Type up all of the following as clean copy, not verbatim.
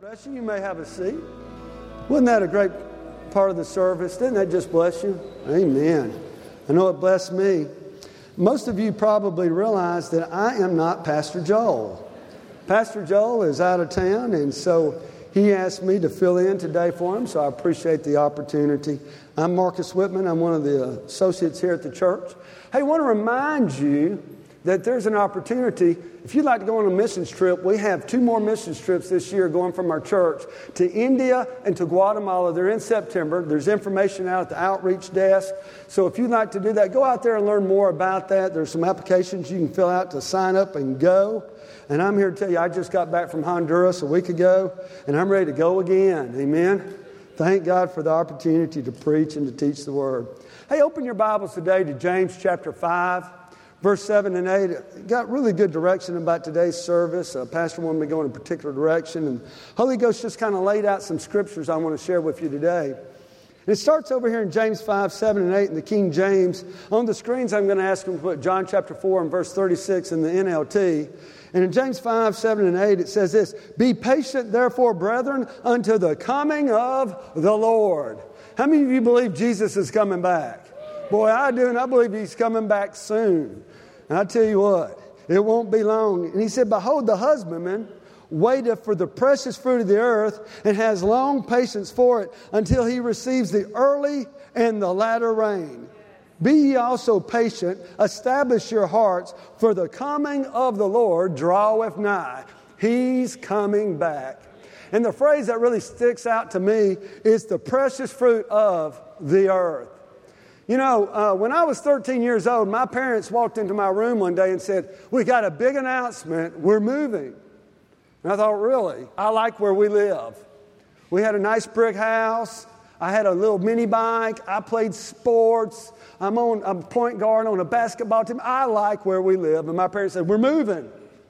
Bless you. You may have a seat. Wasn't that a great part of the service? Didn't that just bless you? Amen. I know it blessed me. Most of you probably realize that I am not Pastor Joel. Pastor Joel is out of town, and so he asked me to fill in today for him, so I appreciate the opportunity. I'm Marcus Whitman. I'm one of the associates here at the church. Hey, I want to remind you that there's an opportunity. If you'd like to go on a missions trip, we have 2 more missions trips this year going from our church to India and to Guatemala. They're in September. There's information out at the outreach desk. So if you'd like to do that, go out there and learn more about that. There's some applications you can fill out to sign up and go. And I'm here to tell you, I just got back from Honduras a week ago, and I'm ready to go again. Amen. Thank God for the opportunity to preach and to teach the Word. Hey, open your Bibles today to James chapter 5. Verse 7 and 8, got really good direction about today's service. Pastor wanted me to go in a particular direction, and Holy Ghost just kind of laid out some scriptures I want to share with you today. And it starts over here in James 5, 7 and 8 in the King James. On the screens, I'm going to ask them to put John chapter 4 and verse 36 in the NLT. And in James 5, 7 and 8, it says this: "Be patient, therefore, brethren, unto the coming of the Lord." How many of you believe Jesus is coming back? Boy, I do, and I believe He's coming back soon. And I tell you what, it won't be long. And He said, "Behold, the husbandman waiteth for the precious fruit of the earth, and has long patience for it, until he receives the early and the latter rain. Be ye also patient, establish your hearts, for the coming of the Lord draweth nigh." He's coming back. And the phrase that really sticks out to me is the precious fruit of the earth. You know, when I was 13 years old, my parents walked into my room one day and said, "We got a big announcement, we're moving." And I thought, really? I like where we live. We had a nice brick house. I had a little mini bike. I played sports. I'm a point guard on a basketball team. I like where we live. And my parents said, "We're moving."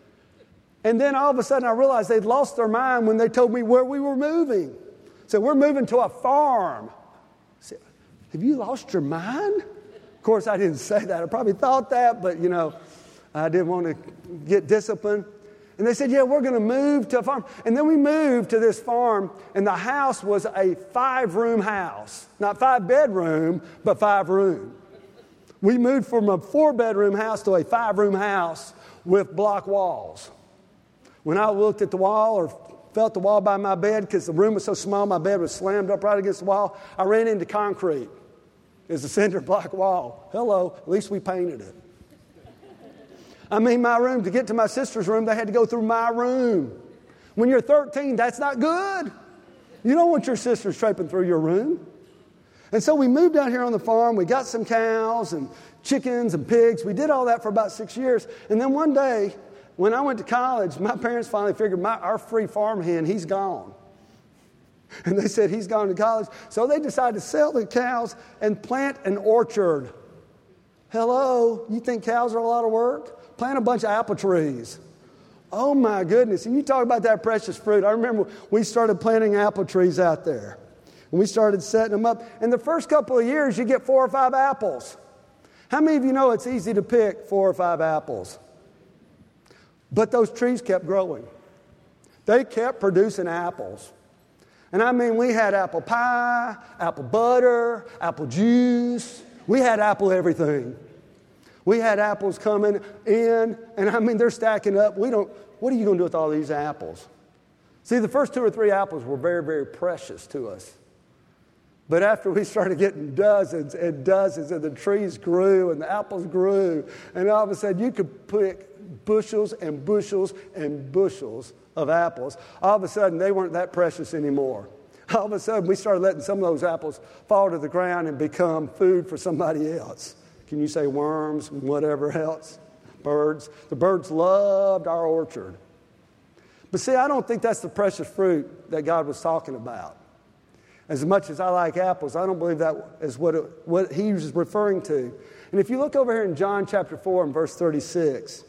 And then all of a sudden I realized they'd lost their mind when they told me where we were moving. So we're moving to a farm. I said, "Have you lost your mind?" Of course, I didn't say that. I probably thought that, but, I didn't want to get disciplined. And they said, "Yeah, we're going to move to a farm." And then we moved to this farm, and the house was a 5-room house. Not 5-bedroom, but 5-room. We moved from a 4-bedroom house to a 5-room house with block walls. When I looked at the wall or felt the wall by my bed, because the room was so small, my bed was slammed up right against the wall, I ran into concrete. It's a cinder block wall. Hello, at least we painted it. I mean, my room, to get to my sister's room, they had to go through my room. When you're 13, that's not good. You don't want your sisters traipsing through your room. And so we moved out here on the farm. We got some cows and chickens and pigs. We did all that for about 6 years. And then one day, when I went to college, my parents finally figured our free farm hand, he's gone. And they said he's gone to college. So they decided to sell the cows and plant an orchard. Hello, you think cows are a lot of work? Plant a bunch of apple trees. Oh my goodness. And you talk about that precious fruit. I remember we started planting apple trees out there. And we started setting them up. In the first couple of years, you get 4 or 5 apples. How many of you know it's easy to pick 4 or 5 apples? But those trees kept growing. They kept producing apples. And I mean, we had apple pie, apple butter, apple juice. We had apple everything. We had apples coming in, and I mean, they're stacking up. What are you going to do with all these apples? See, the first 2 or 3 apples were very, very precious to us. But after we started getting dozens and dozens, and the trees grew, and the apples grew, and all of a sudden you could pick bushels and bushels and bushels of apples. All of a sudden, they weren't that precious anymore. All of a sudden, we started letting some of those apples fall to the ground and become food for somebody else. Can you say worms and whatever else? Birds. The birds loved our orchard. But see, I don't think that's the precious fruit that God was talking about. As much as I like apples, I don't believe that is what he was referring to. And if you look over here in John chapter 4 and verse 36,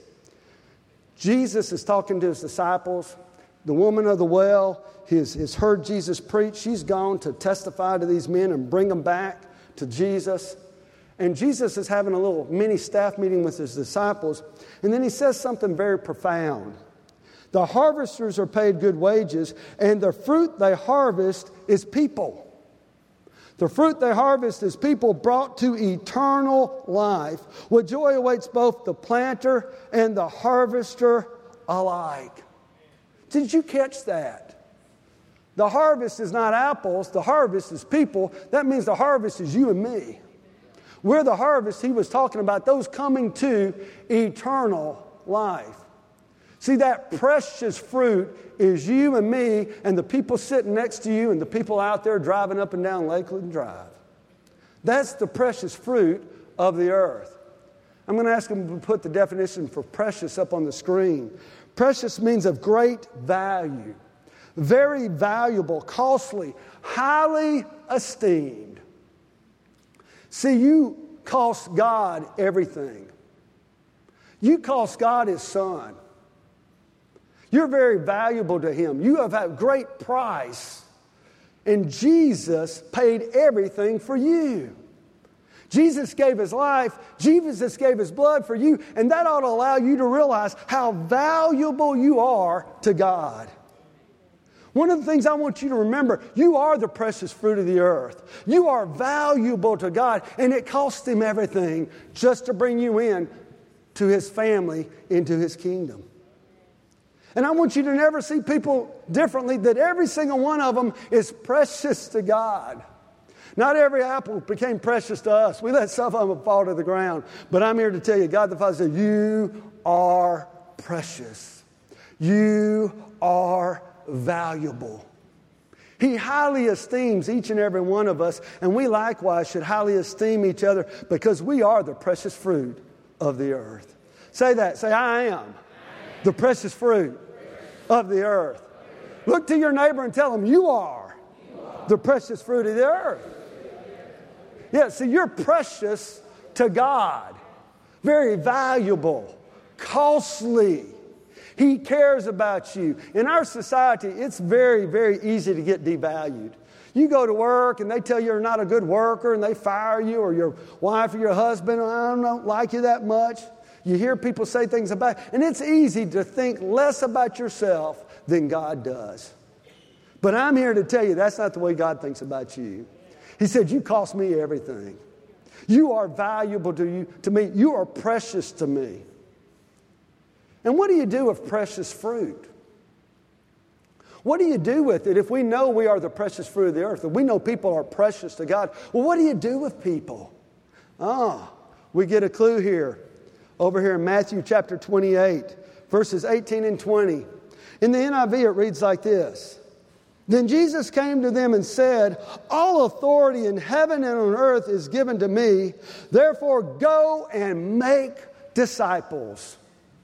Jesus is talking to his disciples. The woman of the well has heard Jesus preach. She's gone to testify to these men and bring them back to Jesus. And Jesus is having a little mini staff meeting with his disciples. And then he says something very profound. The harvesters are paid good wages, and the fruit they harvest is people. The fruit they harvest is people brought to eternal life. What joy awaits both the planter and the harvester alike. Did you catch that? The harvest is not apples. The harvest is people. That means the harvest is you and me. We're the harvest he was talking about, those coming to eternal life. See, that precious fruit is you and me and the people sitting next to you and the people out there driving up and down Lakeland Drive. That's the precious fruit of the earth. I'm going to ask them to put the definition for precious up on the screen. Precious means of great value, very valuable, costly, highly esteemed. See, you cost God everything. You cost God His Son. You're very valuable to Him. You have had great price. And Jesus paid everything for you. Jesus gave His life. Jesus gave His blood for you. And that ought to allow you to realize how valuable you are to God. One of the things I want you to remember, you are the precious fruit of the earth. You are valuable to God. And it cost Him everything just to bring you in to His family, into His kingdom. And I want you to never see people differently, that every single one of them is precious to God. Not every apple became precious to us. We let some of them fall to the ground. But I'm here to tell you, God the Father said, you are precious. You are valuable. He highly esteems each and every one of us, and we likewise should highly esteem each other because we are the precious fruit of the earth. Say that. Say, I am the precious fruit of the earth. Look to your neighbor and tell them, you are the precious fruit of the earth. Yeah, see, you're precious to God. Very valuable, costly. He cares about you. In our society, it's very, very easy to get devalued. You go to work and they tell you you're not a good worker and they fire you, or your wife or your husband, I don't like you that much. You hear people say things about it, and it's easy to think less about yourself than God does. But I'm here to tell you that's not the way God thinks about you. He said, you cost me everything. You are valuable to me. You are precious to me. And what do you do with precious fruit? What do you do with it if we know we are the precious fruit of the earth, and we know people are precious to God? Well, what do you do with people? We get a clue here. Over here in Matthew chapter 28, verses 18 and 20. In the NIV, it reads like this. Then Jesus came to them and said, all authority in heaven and on earth is given to me. Therefore, go and make disciples.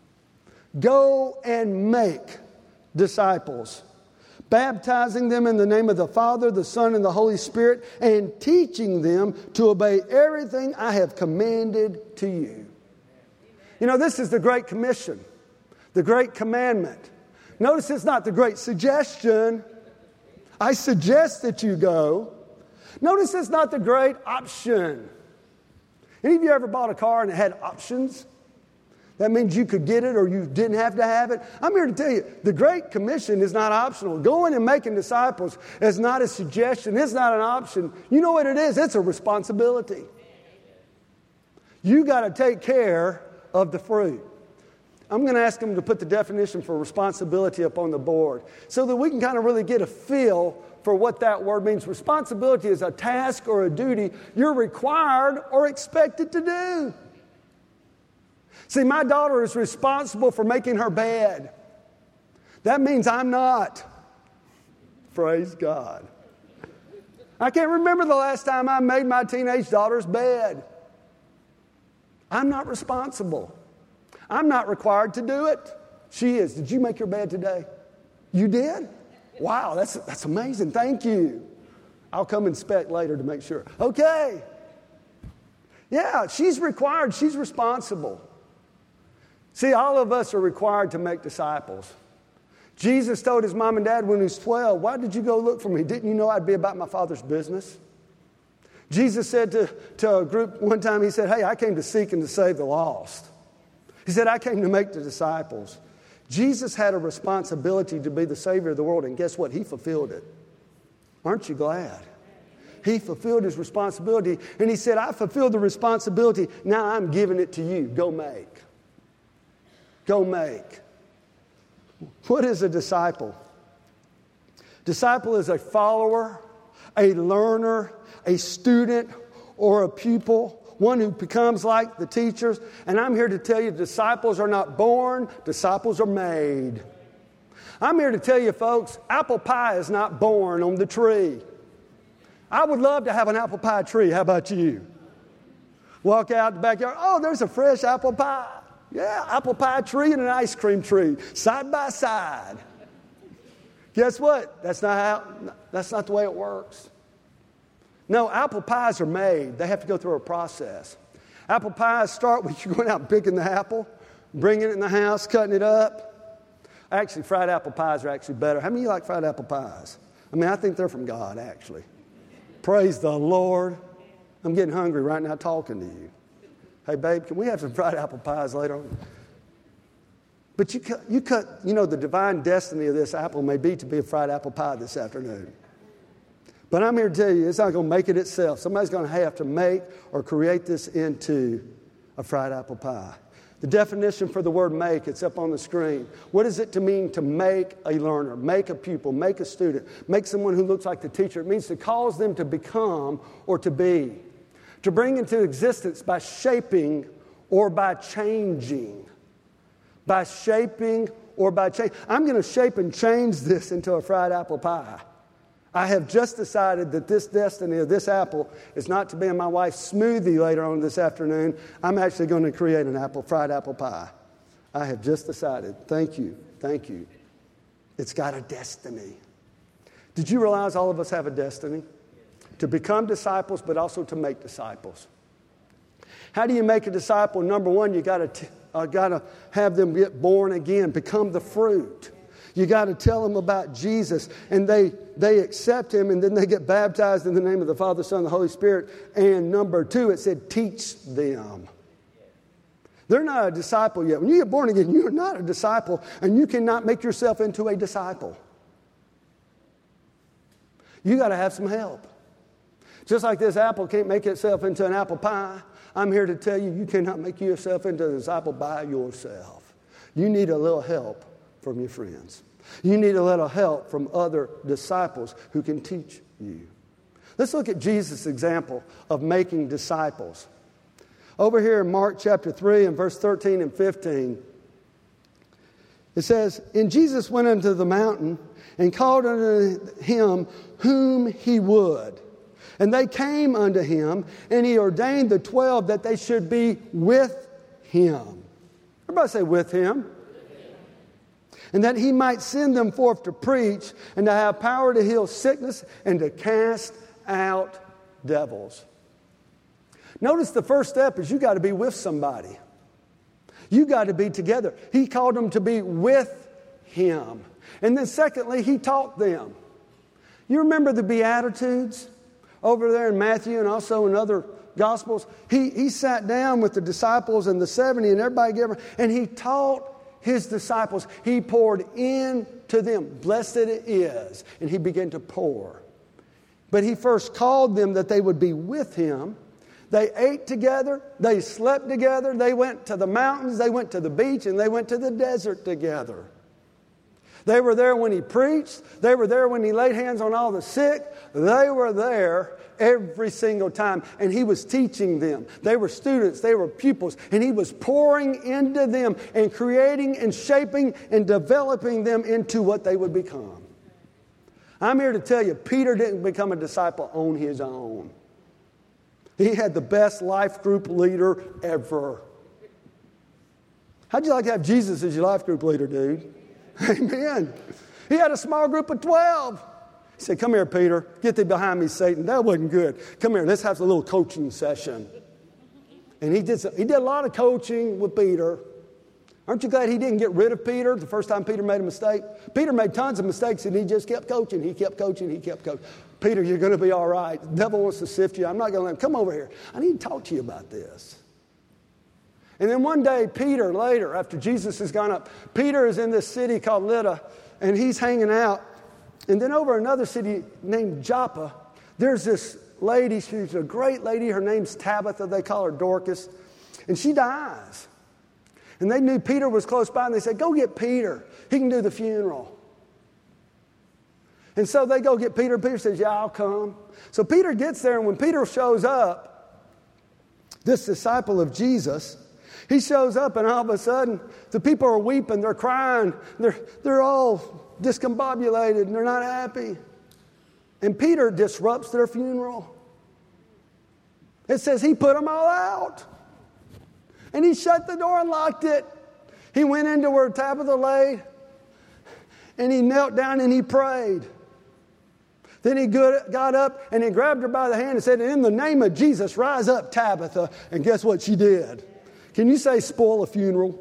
Go and make disciples, baptizing them in the name of the Father, the Son, and the Holy Spirit, and teaching them to obey everything I have commanded to you. You know, this is the Great Commission, the Great Commandment. Notice it's not the Great Suggestion. I suggest that you go. Notice it's not the Great Option. Any of you ever bought a car and it had options? That means you could get it or you didn't have to have it. I'm here to tell you, the Great Commission is not optional. Going and making disciples is not a suggestion. It's not an option. You know what it is? It's a responsibility. You got to take care of the fruit. I'm going to ask them to put the definition for responsibility up on the board so that we can kind of really get a feel for what that word means. Responsibility is a task or a duty you're required or expected to do. See, my daughter is responsible for making her bed. That means I'm not. Praise God. I can't remember the last time I made my teenage daughter's bed. I'm not responsible. I'm not required to do it. She is. Did you make your bed today? You did? Wow, that's amazing. Thank you. I'll come inspect later to make sure. Okay. Yeah, she's required. She's responsible. See, all of us are required to make disciples. Jesus told his mom and dad when he was 12, why did you go look for me? Didn't you know I'd be about my Father's business? Jesus said to a group one time, he said, hey, I came to seek and to save the lost. He said, I came to make the disciples. Jesus had a responsibility to be the Savior of the world, and guess what? He fulfilled it. Aren't you glad? He fulfilled his responsibility, and he said, I fulfilled the responsibility, now I'm giving it to you. Go make. Go make. What is a disciple? Disciple is a follower, a learner, a student, or a pupil, one who becomes like the teachers. And I'm here to tell you, disciples are not born, disciples are made. I'm here to tell you, folks, apple pie is not born on the tree. I would love to have an apple pie tree. How about you? Walk out the backyard. Oh, there's a fresh apple pie. Yeah, apple pie tree and an ice cream tree, side by side. Guess what? That's not the way it works. No, apple pies are made. They have to go through a process. Apple pies start with you going out and picking the apple, bringing it in the house, cutting it up. Actually, fried apple pies are actually better. How many of you like fried apple pies? I mean, I think they're from God, actually. Praise the Lord. I'm getting hungry right now talking to you. Hey, babe, can we have some fried apple pies later on? But you cut, the divine destiny of this apple may be to be a fried apple pie this afternoon. But I'm here to tell you, it's not going to make it itself. Somebody's going to have to make or create this into a fried apple pie. The definition for the word make, it's up on the screen. What does it mean to make a learner, make a pupil, make a student, make someone who looks like the teacher? It means to cause them to become or to be. To bring into existence by shaping or by changing. By shaping or by change. I'm going to shape and change this into a fried apple pie. I have just decided that this destiny of this apple is not to be in my wife's smoothie later on this afternoon. I'm actually going to create an fried apple pie. I have just decided. Thank you. Thank you. It's got a destiny. Did you realize all of us have a destiny? To become disciples, but also to make disciples. How do you make a disciple? Number one, you got to have them get born again, become the fruit. You got to tell them about Jesus, and they accept him, and then they get baptized in the name of the Father, Son, and the Holy Spirit. And number two, it said, teach them. They're not a disciple yet. When you get born again, you're not a disciple, and you cannot make yourself into a disciple. You got to have some help. Just like this apple can't make itself into an apple pie, I'm here to tell you, you cannot make yourself into a disciple by yourself. You need a little help from your friends. You need a little help from other disciples who can teach you. Let's look at Jesus' example of making disciples. Over here in Mark chapter 3 and verse 13 and 15, it says, And Jesus went unto the mountain and called unto him whom he would. And they came unto him, and he ordained the 12 that they should be with him. Everybody say, with him. And that he might send them forth to preach, and to have power to heal sickness, and to cast out devils. Notice the first step is you got to be with somebody. You got to be together. He called them to be with him. And then secondly, he taught them. You remember the Beatitudes? Over there in Matthew and also in other Gospels, he sat down with the disciples and the 70 and everybody gave her, and he taught his disciples. He poured into them. Blessed it is. And he began to pour. But he first called them that they would be with him. They ate together. They slept together. They went to the mountains. They went to the beach. And they went to the desert together. They were there when he preached. They were there when he laid hands on all the sick. They were there every single time. And he was teaching them. They were students. They were pupils. And he was pouring into them and creating and shaping and developing them into what they would become. I'm here to tell you, Peter didn't become a disciple on his own. He had the best life group leader ever. How'd you like to have Jesus as your life group leader, dude? Amen. He had a small group of 12. He said, come here, Peter. Get thee behind me, Satan. That wasn't good. Come here. Let's have a little coaching session. And he did a lot of coaching with Peter. Aren't you glad he didn't get rid of Peter the first time Peter made a mistake? Peter made tons of mistakes, and he just kept coaching. He kept coaching. He kept coaching. Peter, you're going to be all right. The devil wants to sift you. I'm not going to let him. Come over here. I need to talk to you about this. And then one day, Peter, later, after Jesus has gone up, Peter is in this city called Lydda, and he's hanging out. And then over another city named Joppa, there's this lady. She's a great lady. Her name's Tabitha. They call her Dorcas. And she dies. And they knew Peter was close by, and they said, go get Peter. He can do the funeral. And so they go get Peter. Peter says, yeah, I'll come. So Peter gets there, and when Peter shows up, this disciple of Jesus, he shows up, and all of a sudden, the people are weeping, they're crying, they're all discombobulated, and they're not happy. And Peter disrupts their funeral. It says he put them all out. And he shut the door and locked it. He went into where Tabitha lay, and he knelt down and he prayed. Then he got up and he grabbed her by the hand and said, in the name of Jesus, rise up, Tabitha. And guess what she did? Can you say spoil a funeral?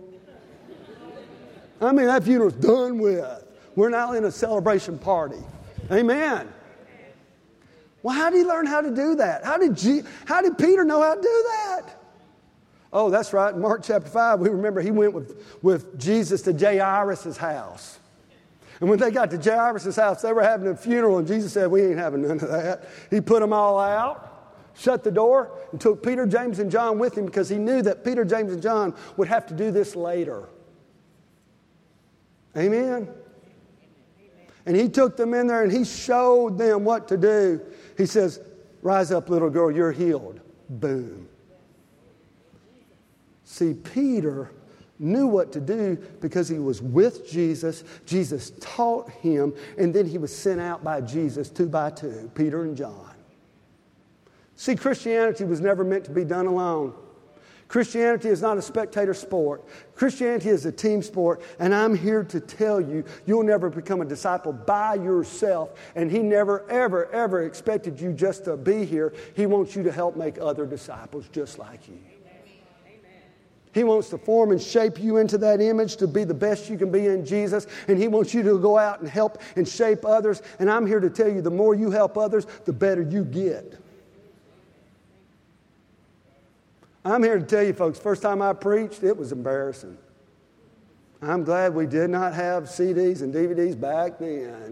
I mean, that funeral's done with. We're now in a celebration party. Amen. Well, how did he learn how to do that? How did Peter know how to do that? Oh, that's right. In Mark chapter 5, we remember he went with Jesus to Jairus' house. And when they got to Jairus' house, they were having a funeral, and Jesus said, we ain't having none of that. He put them all out, shut the door, and took Peter, James, and John with him because he knew that Peter, James, and John would have to do this later. Amen? And he took them in there, and he showed them what to do. He says, rise up, little girl, you're healed. Boom. See, Peter knew what to do because he was with Jesus. Jesus taught him, and then he was sent out by Jesus 2 by 2, Peter and John. See, Christianity was never meant to be done alone. Christianity is not a spectator sport. Christianity is a team sport, and I'm here to tell you, you'll never become a disciple by yourself, and he never, ever, ever expected you just to be here. He wants you to help make other disciples just like you. He wants to form and shape you into that image to be the best you can be in Jesus. And he wants you to go out and help and shape others. And I'm here to tell you, the more you help others, the better you get. I'm here to tell you, folks, first time I preached, it was embarrassing. I'm glad we did not have CDs and DVDs back then.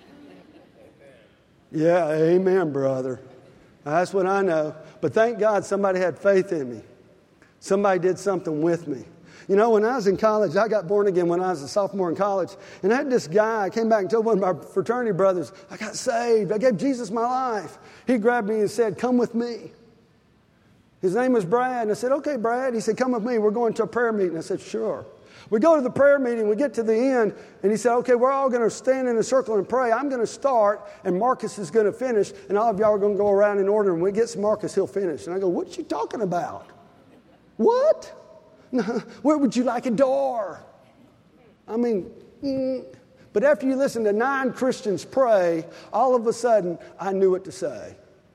Yeah, amen, brother. That's what I know. But thank God somebody had faith in me. Somebody did something with me. You know, when I was in college, I got born again when I was a sophomore in college. And I had this guy, I came back and told one of my fraternity brothers, I got saved. I gave Jesus my life. He grabbed me and said, come with me. His name was Brad. And I said, okay, Brad. He said, come with me. We're going to a prayer meeting. I said, sure. We go to the prayer meeting. We get to the end. And he said, okay, we're all going to stand in a circle and pray. I'm going to start, and Marcus is going to finish. And all of y'all are going to go around in order. And when we get to Marcus, he'll finish. And I go, what you talking about? What? Where would you like a door? I mean, but after you listen to 9 Christians pray, all of a sudden, I knew what to say.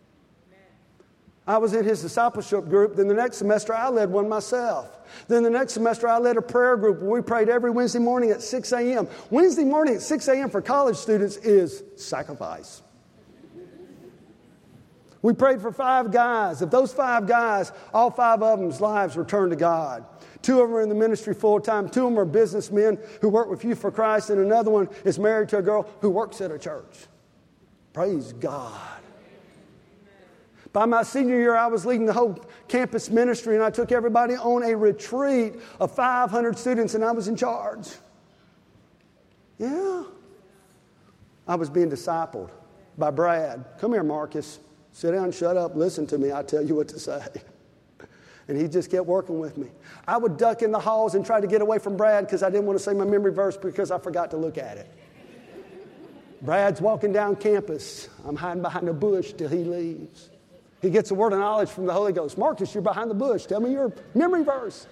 I was in his discipleship group. Then the next semester, I led one myself. Then the next semester, I led a prayer group where we prayed every Wednesday morning at 6 a.m. Wednesday morning at 6 a.m. for college students is sacrifice. We prayed for 5 guys. Of those 5 guys, all 5 of them's lives were turned to God. 2 of them are in the ministry full time. 2 of them are businessmen who work with Youth for Christ. And another one is married to a girl who works at a church. Praise God. By my senior year, I was leading the whole campus ministry, and I took everybody on a retreat of 500 students, and I was in charge. Yeah. I was being discipled by Brad. Come here, Marcus. Sit down, shut up, listen to me. I'll tell you what to say. And he just kept working with me. I would duck in the halls and try to get away from Brad because I didn't want to say my memory verse because I forgot to look at it. Brad's walking down campus. I'm hiding behind a bush till he leaves. He gets a word of knowledge from the Holy Ghost. Marcus, you're behind the bush. Tell me your memory verse.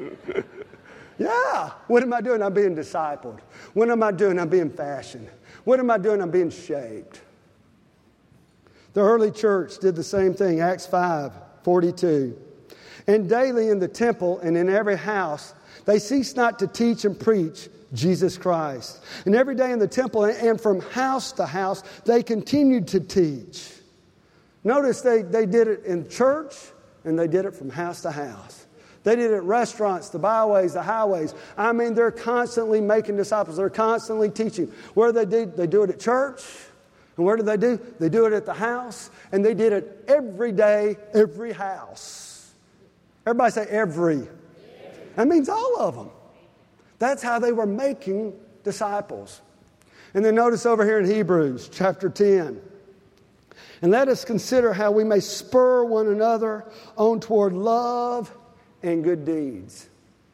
Yeah. What am I doing? I'm being discipled. What am I doing? I'm being fashioned. What am I doing? I'm being shaped. The early church did the same thing. Acts 5:42. And daily in the temple and in every house, they ceased not to teach and preach Jesus Christ. And every day in the temple and from house to house, they continued to teach. Notice they did it in church and they did it from house to house. They did it at restaurants, the byways, the highways. I mean, they're constantly making disciples. They're constantly teaching. Where do they do it at church. And where do? They do it at the house. And they did it every day, every house. Everybody say every. That means all of them. That's how they were making disciples. And then notice over here in Hebrews chapter 10. And let us consider how we may spur one another on toward love and good deeds.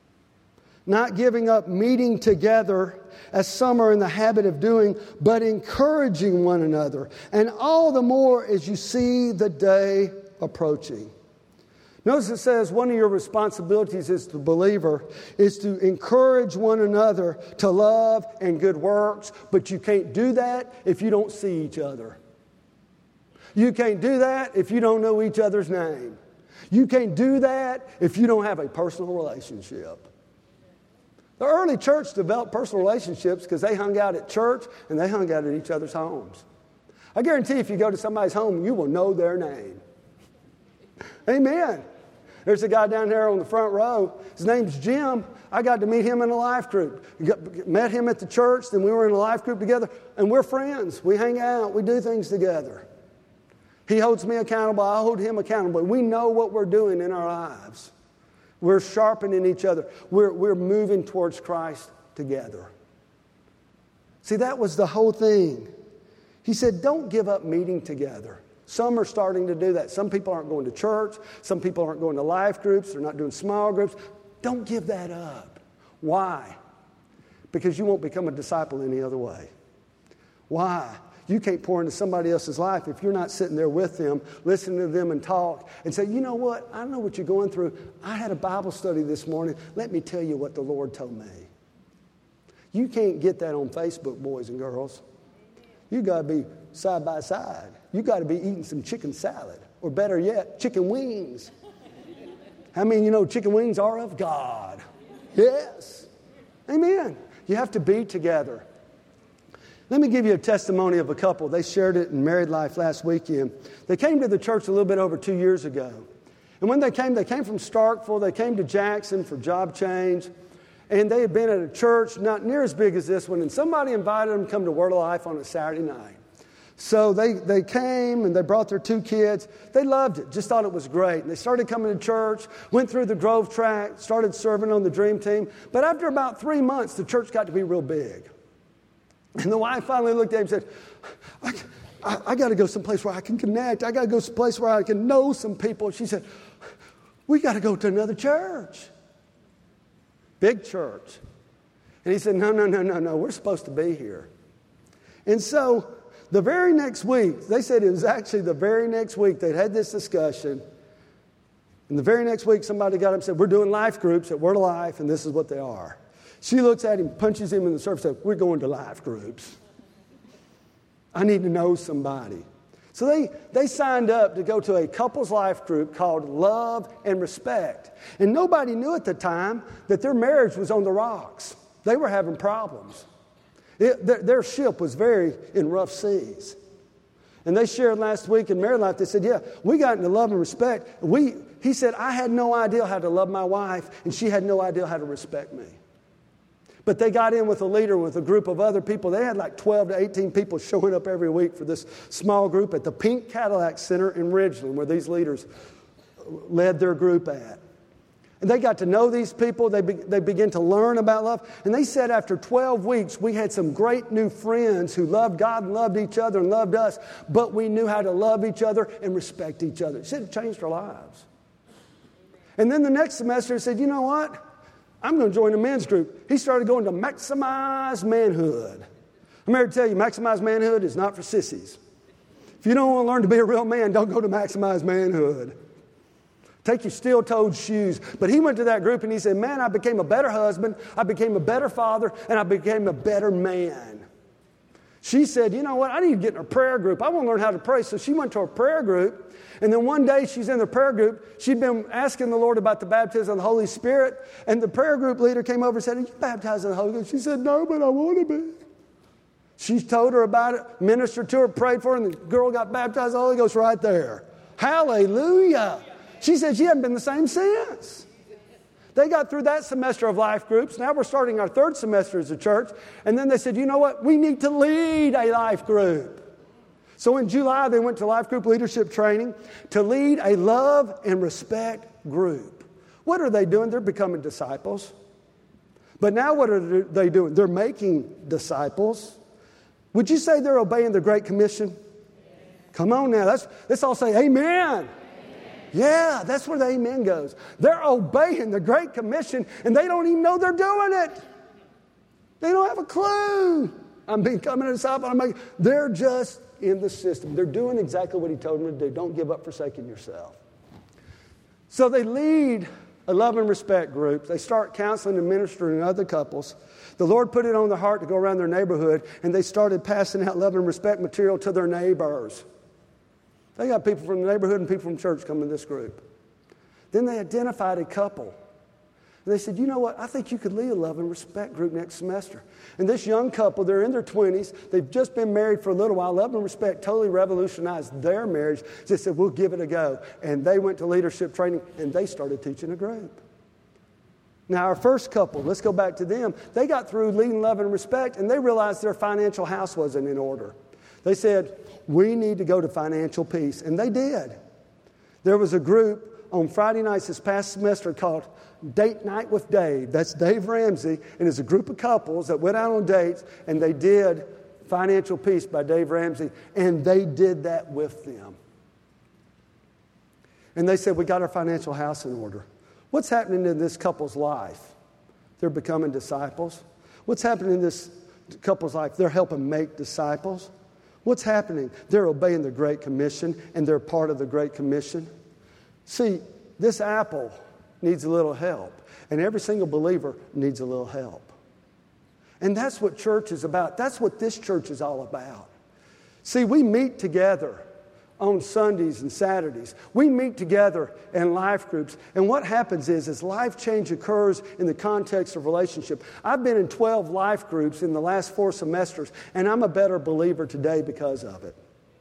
Not giving up meeting together as some are in the habit of doing, but encouraging one another. And all the more as you see the day approaching. Notice it says one of your responsibilities as the believer is to encourage one another to love and good works, but you can't do that if you don't see each other. You can't do that if you don't know each other's name. You can't do that if you don't have a personal relationship. The early church developed personal relationships because they hung out at church and they hung out at each other's homes. I guarantee if you go to somebody's home, you will know their name. Amen. There's a guy down there on the front row. His name's Jim. I got to meet him in a life group. Met him at the church, then we were in a life group together, and we're friends. We hang out. We do things together. He holds me accountable. I hold him accountable. We know what we're doing in our lives. We're sharpening each other. We're moving towards Christ together. See, that was the whole thing. He said, don't give up meeting together. Some are starting to do that. Some people aren't going to church. Some people aren't going to life groups. They're not doing small groups. Don't give that up. Why? Because you won't become a disciple any other way. Why? You can't pour into somebody else's life if you're not sitting there with them, listening to them and talk and say, you know what? I know what you're going through. I had a Bible study this morning. Let me tell you what the Lord told me. You can't get that on Facebook, boys and girls. You got to be side by side. You got to be eating some chicken salad, or better yet, chicken wings. How many of you know chicken wings are of God? Yes. Amen. You have to be together. Let me give you a testimony of a couple. They shared it in Married Life last weekend. They came to the church a little bit over 2 years ago. And when they came from Starkville. They came to Jackson for job change. And they had been at a church not near as big as this one. And somebody invited them to come to Word of Life on a Saturday night. So they came and they brought their 2 kids. They loved it, just thought it was great. And they started coming to church, went through the Grove track, started serving on the Dream Team. But after about 3 months, the church got to be real big. And the wife finally looked at him and said, I got to go someplace where I can connect. I got to go someplace where I can know some people. She said, we got to go to another church. Big church. And he said, no. We're supposed to be here. And so the very next week, they said it was actually the very next week they'd had this discussion. And the very next week, somebody got up and said, we're doing life groups at Word of Life, and this is what they are. She looks at him, punches him in the surface, and says, we're going to life groups. I need to know somebody. So they signed up to go to a couples life group called Love and Respect. And nobody knew at the time that their marriage was on the rocks. They were having problems. Their ship was very in rough seas. And they shared last week in Married Life, they said, yeah, we got into Love and Respect. He said, I had no idea how to love my wife, and she had no idea how to respect me. But they got in with a leader, with a group of other people. They had like 12 to 18 people showing up every week for this small group at the Pink Cadillac Center in Ridgeland, where these leaders led their group at. And they got to know these people. They began to learn about love. And they said after 12 weeks, we had some great new friends who loved God and loved each other and loved us, but we knew how to love each other and respect each other. It said it changed our lives. And then the next semester, he said, you know what? I'm going to join a men's group. He started going to Maximize Manhood. I'm here to tell you, Maximize Manhood is not for sissies. If you don't want to learn to be a real man, don't go to Maximize Manhood. Take your steel-toed shoes. But he went to that group and he said, man, I became a better husband, I became a better father, and I became a better man. She said, you know what, I need to get in a prayer group. I want to learn how to pray. So she went to a prayer group. And then one day she's in the prayer group. She'd been asking the Lord about the baptism of the Holy Spirit. And the prayer group leader came over and said, are you baptized in the Holy Ghost? She said, no, but I want to be. She told her about it, ministered to her, prayed for her, and the girl got baptized in the Holy Ghost right there. Hallelujah. She said she hadn't been the same since. They got through that semester of life groups. Now we're starting our third semester as a church. And then they said, you know what? We need to lead a life group. So in July, they went to life group leadership training to lead a love and respect group. What are they doing? They're becoming disciples. But now what are they doing? They're making disciples. Would you say they're obeying the Great Commission? Come on now. Let's all say amen. Yeah, that's where the amen goes. They're obeying the Great Commission, and they don't even know they're doing it. They don't have a clue. I'm becoming a disciple. They're just in the system. They're doing exactly what he told them to do. Don't give up forsaking yourself. So they lead a love and respect group. They start counseling and ministering to other couples. The Lord put it on their heart to go around their neighborhood, and they started passing out love and respect material to their neighbors. They got people from the neighborhood and people from church coming to this group. Then they identified a couple. And they said, you know what? I think you could lead a love and respect group next semester. And this young couple, they're in their 20s. They've just been married for a little while. Love and respect totally revolutionized their marriage. They said, we'll give it a go. And they went to leadership training, and they started teaching a group. Now, our first couple, let's go back to them. They got through leading love and respect, and they realized their financial house wasn't in order. They said, we need to go to financial peace. And they did. There was a group on Friday nights this past semester called Date Night with Dave. That's Dave Ramsey, and it's a group of couples that went out on dates, and they did Financial Peace by Dave Ramsey, and they did that with them. And they said, we got our financial house in order. What's happening in this couple's life? They're becoming disciples. What's happening in this couple's life? They're helping make disciples. What's happening? They're obeying the Great Commission, and they're part of the Great Commission. See, this apple needs a little help, and every single believer needs a little help. And that's what church is about. That's what this church is all about. See, we meet together on Sundays and Saturdays. We meet together in life groups, and what happens is life change occurs in the context of relationship. I've been in 12 life groups in the last 4 semesters, and I'm a better believer today because of it.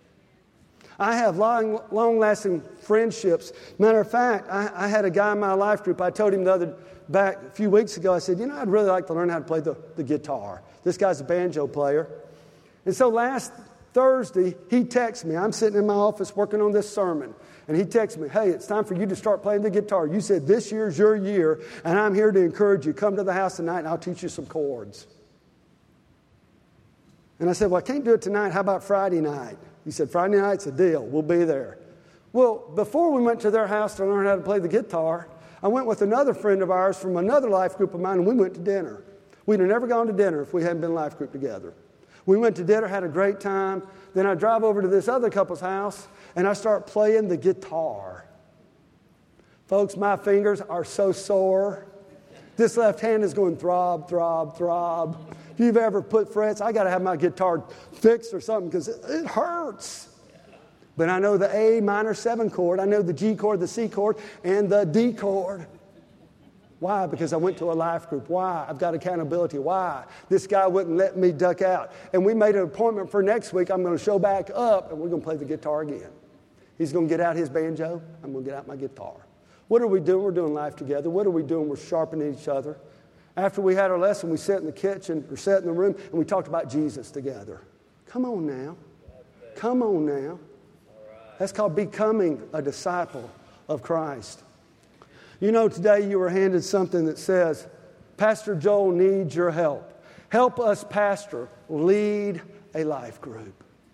I have long-lasting friendships. Matter of fact, I had a guy in my life group. I told him back a few weeks ago, I said, you know, I'd really like to learn how to play the guitar. This guy's a banjo player. And so last Thursday, he texted me. I'm sitting in my office working on this sermon. And he texted me, hey, it's time for you to start playing the guitar. You said this year's your year, and I'm here to encourage you. Come to the house tonight, and I'll teach you some chords. And I said, well, I can't do it tonight. How about Friday night? He said, Friday night's a deal. We'll be there. Well, before we went to their house to learn how to play the guitar, I went with another friend of ours from another life group of mine, and we went to dinner. We'd have never gone to dinner if we hadn't been life group together. We went to dinner, had a great time. Then I drive over to this other couple's house, and I start playing the guitar. Folks, my fingers are so sore. This left hand is going throb, throb, throb. If you've ever put frets, I got to have my guitar fixed or something because it hurts. But I know the A minor 7 chord. I know the G chord, the C chord, and the D chord. Why? Because I went to a life group. Why? I've got accountability. Why? This guy wouldn't let me duck out. And we made an appointment for next week. I'm going to show back up, and we're going to play the guitar again. He's going to get out his banjo. I'm going to get out my guitar. What are we doing? We're doing life together. What are we doing? We're sharpening each other. After we had our lesson, we sat in the kitchen or sat in the room, and we talked about Jesus together. Come on now. Come on now. That's called becoming a disciple of Christ. You know, today you were handed something that says, Pastor Joel needs your help. Help us, Pastor, lead a life group.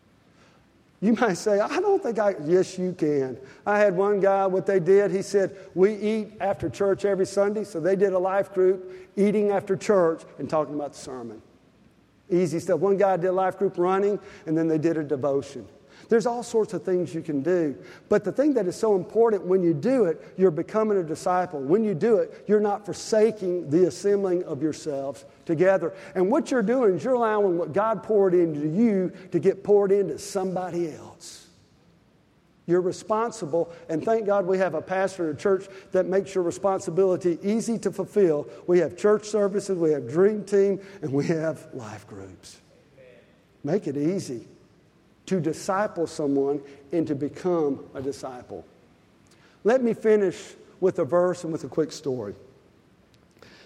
You might say, I don't think yes, you can. I had one guy, what they did, he said, we eat after church every Sunday. So they did a life group, eating after church and talking about the sermon. Easy stuff. One guy did a life group running, and then they did a devotion. There's all sorts of things you can do. But the thing that is so important, when you do it, you're becoming a disciple. When you do it, you're not forsaking the assembling of yourselves together. And what you're doing is you're allowing what God poured into you to get poured into somebody else. You're responsible, and thank God we have a pastor in a church that makes your responsibility easy to fulfill. We have church services, we have dream team, and we have life groups. Make it easy to disciple someone and to become a disciple. Let me finish with a verse and with a quick story.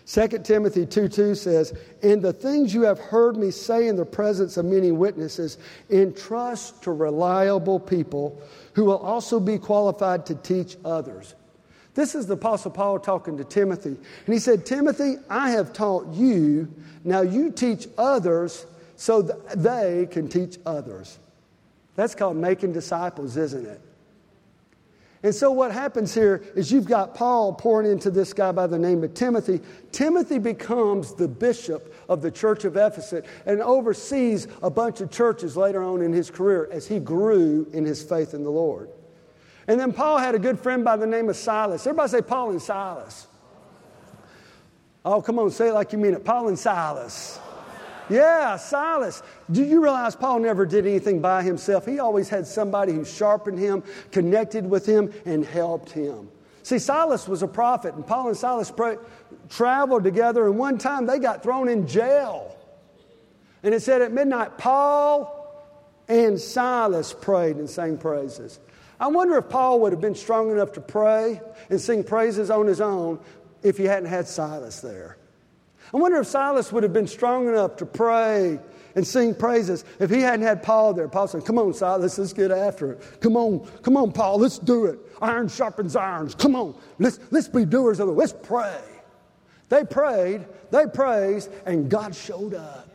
2 Timothy 2:2 says, "And the things you have heard me say in the presence of many witnesses, entrust to reliable people who will also be qualified to teach others." This is the Apostle Paul talking to Timothy. And he said, "Timothy, I have taught you. Now you teach others so that they can teach others." That's called making disciples, isn't it? And so what happens here is you've got Paul pouring into this guy by the name of Timothy. Timothy becomes the bishop of the church of Ephesus and oversees a bunch of churches later on in his career as he grew in his faith in the Lord. And then Paul had a good friend by the name of Silas. Everybody say Paul and Silas. Oh, come on, say it like you mean it. Paul and Silas. Yeah, Silas. Do you realize Paul never did anything by himself? He always had somebody who sharpened him, connected with him, and helped him. See, Silas was a prophet, and Paul and Silas traveled together, and one time they got thrown in jail. And it said at midnight, Paul and Silas prayed and sang praises. I wonder if Paul would have been strong enough to pray and sing praises on his own if he hadn't had Silas there. I wonder if Silas would have been strong enough to pray and sing praises if he hadn't had Paul there. Paul said, "Come on, Silas, let's get after it. Come on, Paul, let's do it. Iron sharpens irons. Come on, let's be doers of it. Let's pray." They prayed, they praised, and God showed up.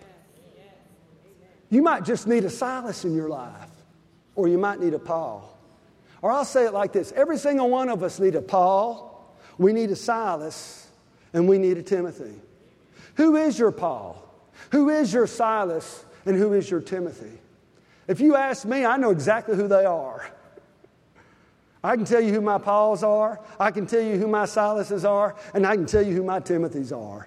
You might just need a Silas in your life, or you might need a Paul. Or I'll say it like this: every single one of us need a Paul, we need a Silas, and we need a Timothy. Who is your Paul? Who is your Silas? And who is your Timothy? If you ask me, I know exactly who they are. I can tell you who my Pauls are. I can tell you who my Silases are. And I can tell you who my Timothys are.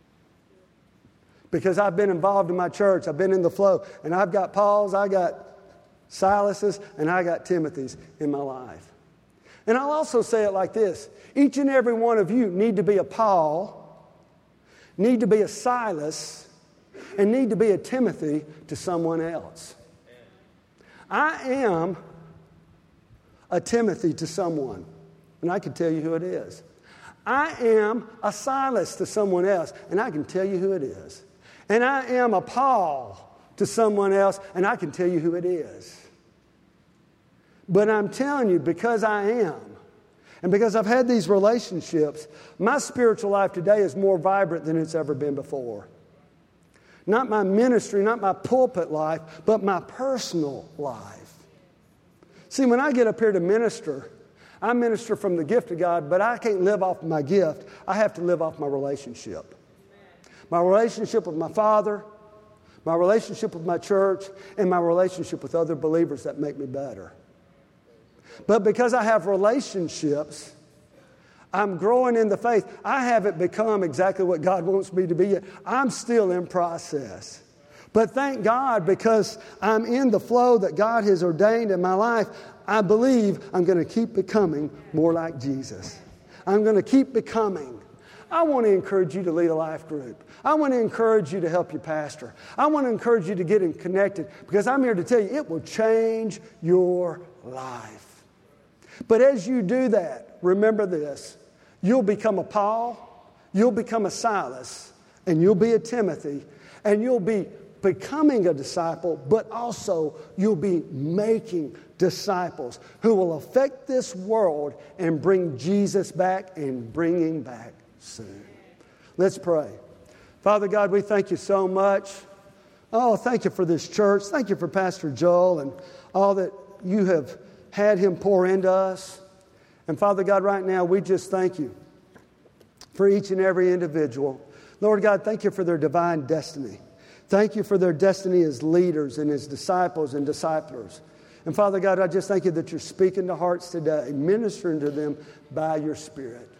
Because I've been involved in my church. I've been in the flow. And I've got Pauls, I got Silases, and I got Timothys in my life. And I'll also say it like this: each and every one of you need to be a Paul, need to be a Silas, and need to be a Timothy to someone else. I am a Timothy to someone, and I can tell you who it is. I am a Silas to someone else, and I can tell you who it is. And I am a Paul to someone else, and I can tell you who it is. But I'm telling you, because I am, and because I've had these relationships, my spiritual life today is more vibrant than it's ever been before. Not my ministry, not my pulpit life, but my personal life. See, when I get up here to minister, I minister from the gift of God, but I can't live off my gift. I have to live off my relationship. My relationship with my Father, my relationship with my church, and my relationship with other believers that make me better. But because I have relationships, I'm growing in the faith. I haven't become exactly what God wants me to be yet. I'm still in process. But thank God, because I'm in the flow that God has ordained in my life, I believe I'm going to keep becoming more like Jesus. I'm going to keep becoming. I want to encourage you to lead a life group. I want to encourage you to help your pastor. I want to encourage you to get connected, because I'm here to tell you it will change your life. But as you do that, remember this: you'll become a Paul, you'll become a Silas, and you'll be a Timothy, and you'll be becoming a disciple, but also you'll be making disciples who will affect this world and bring Jesus back and bring Him back soon. Let's pray. Father God, we thank you so much. Oh, thank you for this church. Thank you for Pastor Joel and all that you have had him pour into us. And Father God, right now we just thank you for each and every individual. Lord God, thank you for their divine destiny. Thank you for their destiny as leaders and as disciples and disciplers. And Father God, I just thank you that you're speaking to hearts today, ministering to them by your Spirit.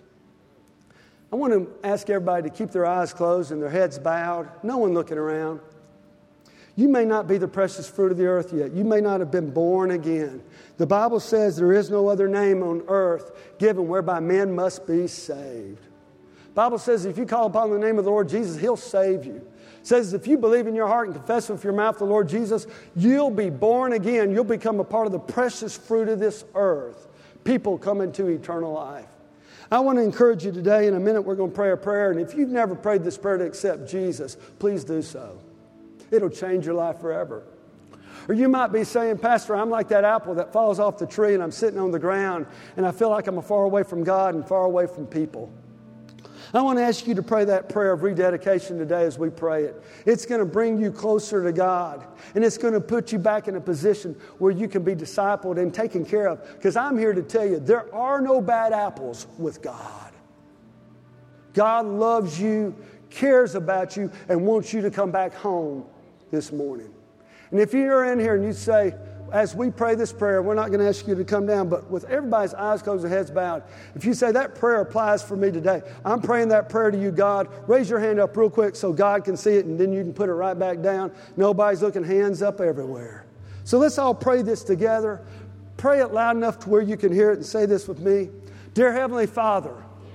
I want to ask everybody to keep their eyes closed and their heads bowed, no one looking around. You may not be the precious fruit of the earth yet. You may not have been born again. The Bible says there is no other name on earth given whereby men must be saved. The Bible says if you call upon the name of the Lord Jesus, He'll save you. It says if you believe in your heart and confess with your mouth the Lord Jesus, you'll be born again. You'll become a part of the precious fruit of this earth. People come into eternal life. I want to encourage you today. In a minute, we're going to pray a prayer. And if you've never prayed this prayer to accept Jesus, please do so. It'll change your life forever. Or you might be saying, Pastor, I'm like that apple that falls off the tree and I'm sitting on the ground and I feel like I'm far away from God and far away from people. I want to ask you to pray that prayer of rededication today as we pray it. It's going to bring you closer to God. And it's going to put you back in a position where you can be discipled and taken care of. Because I'm here to tell you, there are no bad apples with God. God loves you, cares about you, and wants you to come back home this morning. And if you're in here and you say, as we pray this prayer, we're not going to ask you to come down, but with everybody's eyes closed and heads bowed, if you say that prayer applies for me today, I'm praying that prayer to you, God. Raise your hand up real quick so God can see it, and then you can put it right back down. Nobody's looking, hands up everywhere. So let's all pray this together. Pray it loud enough to where you can hear it and say this with me. Dear Heavenly Father,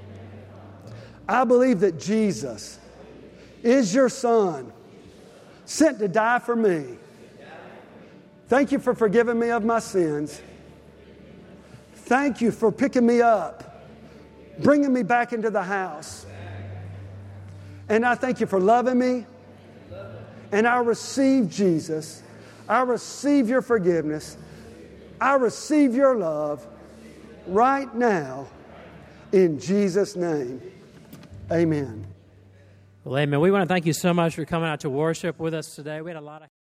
I believe that Jesus is your Son, sent to die for me. Thank you for forgiving me of my sins. Thank you for picking me up, bringing me back into the house. And I thank you for loving me. And I receive Jesus. I receive your forgiveness. I receive your love right now in Jesus' name. Amen. Well, amen. We want to thank you so much for coming out to worship with us today. We had a lot of